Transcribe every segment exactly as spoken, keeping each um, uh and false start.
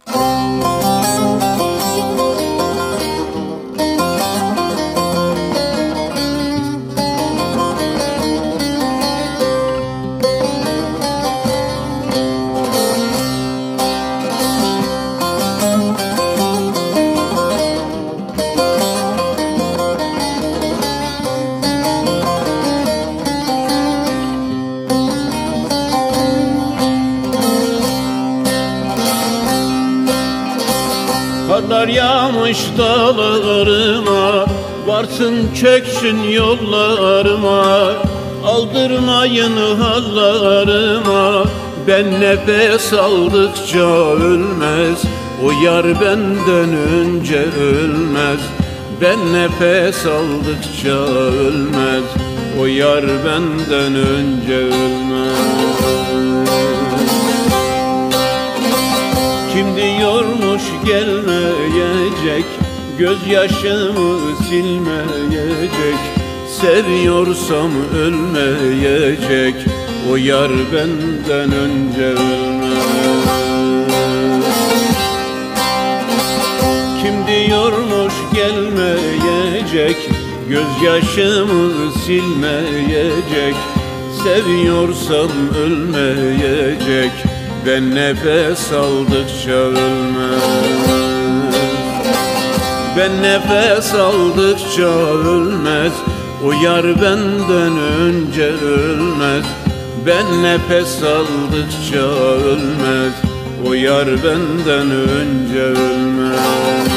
Karlar yağmış dağlarıma, varsın çöksün yollarıma. Aldırmayın hallarıma, ben nefes aldıkça ölmez. O yar benden önce ölmez, ben nefes aldıkça ölmez. O yar benden önce ölmez. Kim diyormuş gelmeyecek, gözyaşımı silmeyecek. Seviyorsam ölmeyecek, o yar benden önce ölmez. Kim diyormuş gelmeyecek, gözyaşımı silmeyecek. Seviyorsam ölmeyecek, ben nefes aldıkça ölmez. Ben nefes aldıkça ölmez, o yar benden önce ölmez. Ben nefes aldıkça ölmez, o yar benden önce ölmez.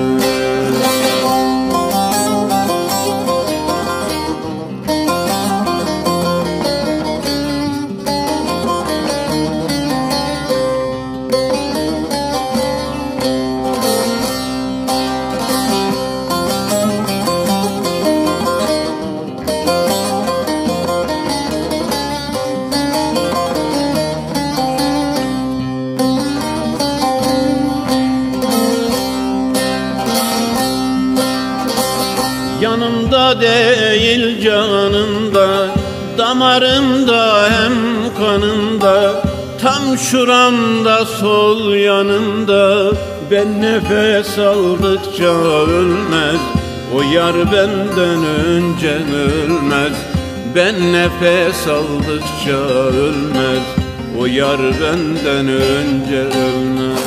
Yanımda değil canımda, damarımda hem kanımda. Tam şuramda sol yanımda, ben nefes aldıkça ölmez. O yar benden önce ölmez, ben nefes aldıkça ölmez. O yar benden önce ölmez.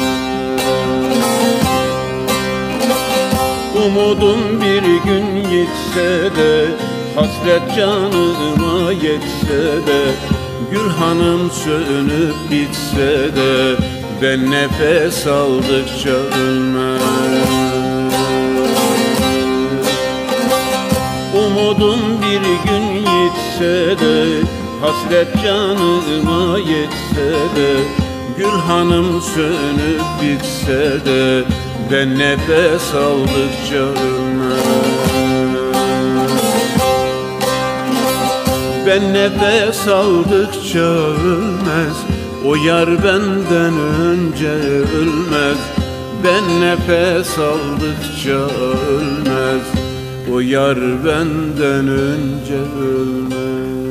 Umudum bir gün gitse de, hasret canıma yetse de, Gülhanım sönüp bitse de, ben nefes aldıkça ölmez. Umudum bir gün gitse de, hasret canıma yetse de, Gülhanım sönüp bitse de, ben nefes aldıkça ölmez. Ben nefes aldıkça ölmez, o yar benden önce ölmez. Ben nefes aldıkça ölmez, o yar benden önce ölmez.